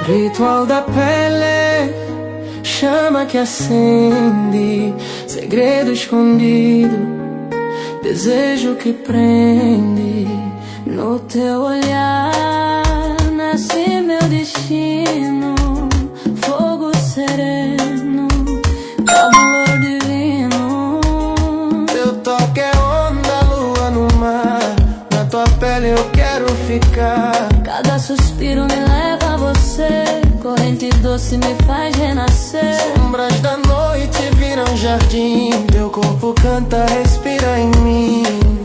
Ritual da pele, chama que acende, segredo escondido, desejo que prende. No teu olhar nasce meu destino, fogo sereno, calor divino. Teu toque é onda, lua no mar, na tua pele eu quero ficar. Cada suspiro me leva a você, corrente doce me faz renascer. Sombras da noite viram jardim, teu corpo canta, respira em mim.